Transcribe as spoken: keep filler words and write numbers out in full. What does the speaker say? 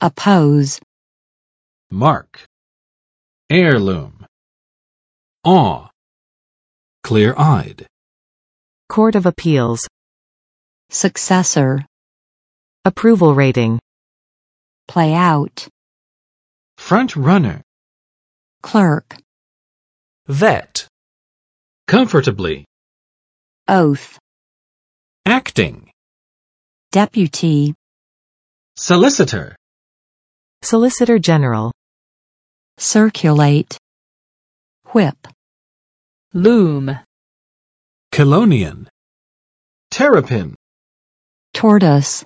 oppose, mark, heirloom, awe, clear-eyed, Court of Appeals, successor, approval rating, play out, front runner, clerk, vet, comfortably, oath, acting, deputy, solicitor, Solicitor General, circulate, whip, loom, Colonian, terrapin, tortoise,